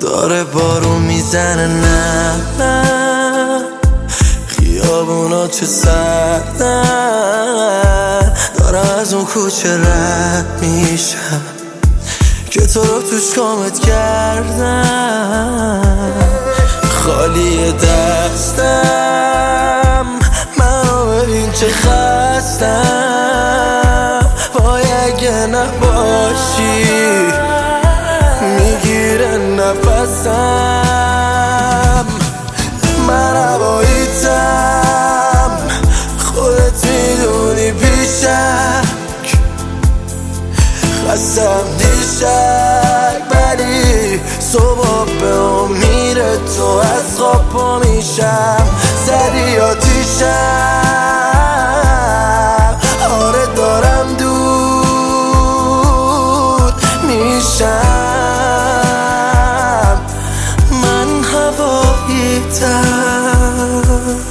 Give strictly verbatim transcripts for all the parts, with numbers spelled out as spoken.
داره بارون میزنه، نه نه خیابونا چه سردن، دارم از اون کوچه رد میشم که تو رو توش کامت کردم. خالی دستم، منو ببین چه خستم، وای اگه نباشی میگیره نفسم. من هواییتم، خودت میدونی بیشک، خستم دیشک، ولی صبح به امید تو از خواب پا میشم. زدی آتیشم، آره دارم دور میشم. من هواییتم.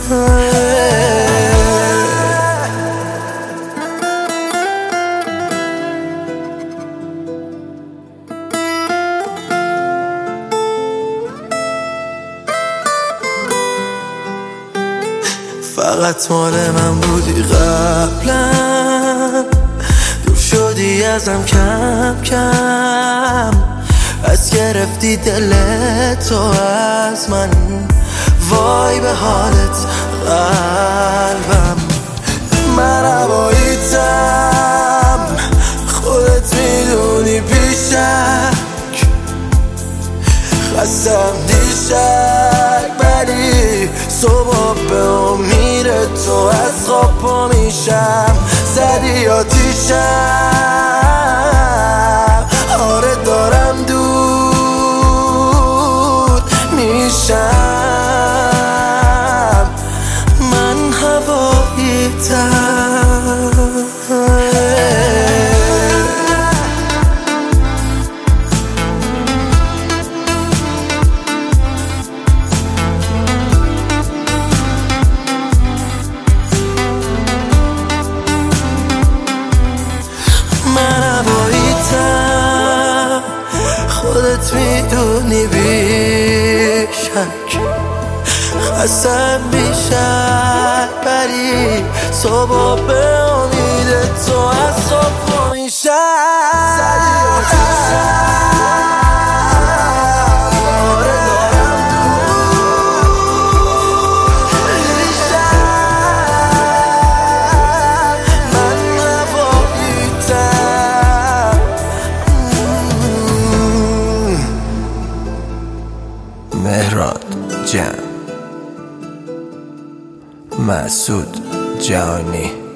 فقط مال من بودی قبلا، دور شدی ازم کم کم، از گرفتی دل تو از من، وای به حالت قلبم. من هواییتم، خودت میدونی بیشک، خستم دیشک، ولی صبح به امید تو از خواب پا میشم. زدی آتیشم، آره دارم دور میشم. من هواییتم. خودت میدونی بیشک، خستم بیشک، ولی صبح به امید تو از خواب پا میشم. مهران جان، مسعود جانی.